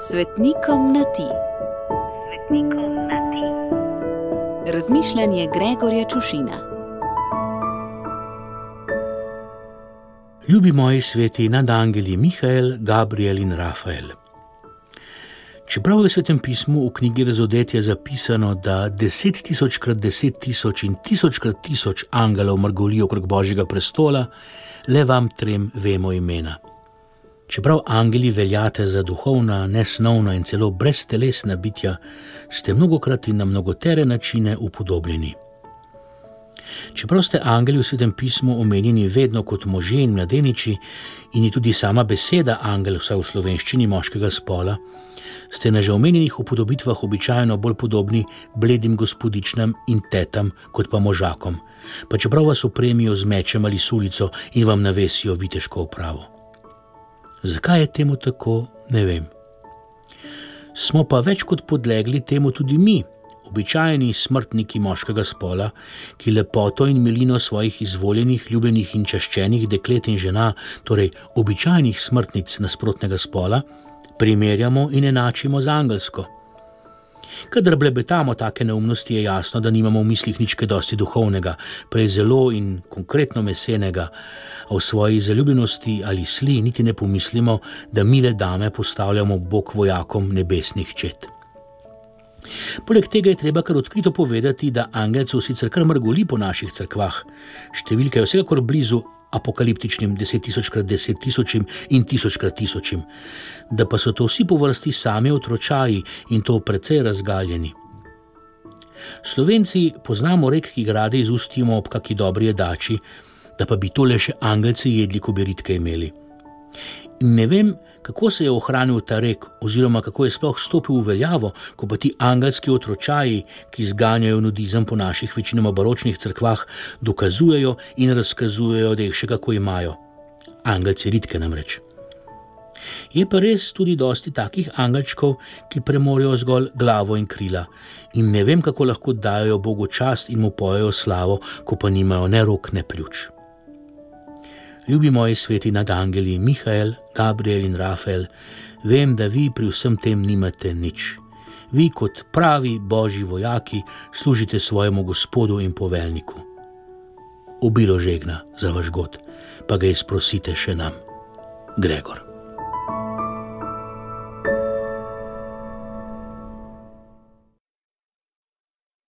Svetnikom na ti. Svetnikom na ti. Razmišljanje Gregorja Čušina. Ljubi moji sveti nadangeli Mihael, Gabriel in Rafael. Čeprav je v Svetem pismu v knjigi Razodetja zapisano, da 10.000x10.000 in 1000x1000 angelov mrgoli okrog Božjega prestola, le vam trem vemo imena. Čeprav angeli veljate za duhovna, nesnovna in celo breztelesna bitja, ste mnogokrat in na mnogotere načine upodobljeni. Čeprav ste angeli v Svetem pismu omenjeni vedno kot možje in mladeniči in je tudi sama beseda angel, vsaj v slovenščini, moškega spola, ste na že omenjenih upodobitvah običajno bolj podobni bledim gospodičnam in tetam kot pa možakom, pa čeprav vas opremijo z mečem ali sulico in vam navesijo viteško opravo. Zakaj je temu tako, ne vem. Smo pa več kot podlegli temu tudi mi, običajni smrtniki moškega spola, ki lepoto in milino svojih izvoljenih, ljubenih in čaščenih deklet in žena, torej običajnih smrtnic nasprotnega spola, primerjamo in enačimo z angelsko. Kadar blebetamo take neumnosti, je jasno, da nimamo v mislih nič kaj dosti duhovnega, prej zelo in konkretno mesenega, a v svoji zaljubljenosti ali sli niti ne pomislimo, da mile dame postavljamo bok vojakom nebesnih čet. Poleg tega je treba kar odkrito povedati, da angelcev sicer kar mrgoli po naših cerkvah, številka je vsekakor blizu apokaliptičnim 10.000x10.000 in 1000x1000, da pa so to vsi po vrsti sami otročaji in to precej razgaljeni. Slovenci poznamo rek, ki grade izustimo ob kaki dobri jedači, da pa bi tole še angelci jedli, ko bi ritke imeli. In ne vem, kako se je ohranil ta rek, oziroma kako je sploh stopil v veljavo, ko pa ti angelski otročaji, ki zganjajo nudizem po naših večinoma baročnih cerkvah, dokazujejo in razkazujejo, da jih še kako imajo. Angelci ritke namreč. Je pa res tudi dosti takih angelčkov, ki premorejo zgolj glavo in krila in ne vem, kako lahko dajo Bogu čast in mu pojejo slavo, ko pa nimajo ne rok, ne pljuč. Ljubi moji sveti nadangeli Mihael, Gabriel in Rafael, vem, da vi pri vsem tem nimate nič. Vi kot pravi božji vojaki služite svojemu gospodu in poveljniku. Obilo žegna za vaš god, pa ga izprosite še nam. Gregor.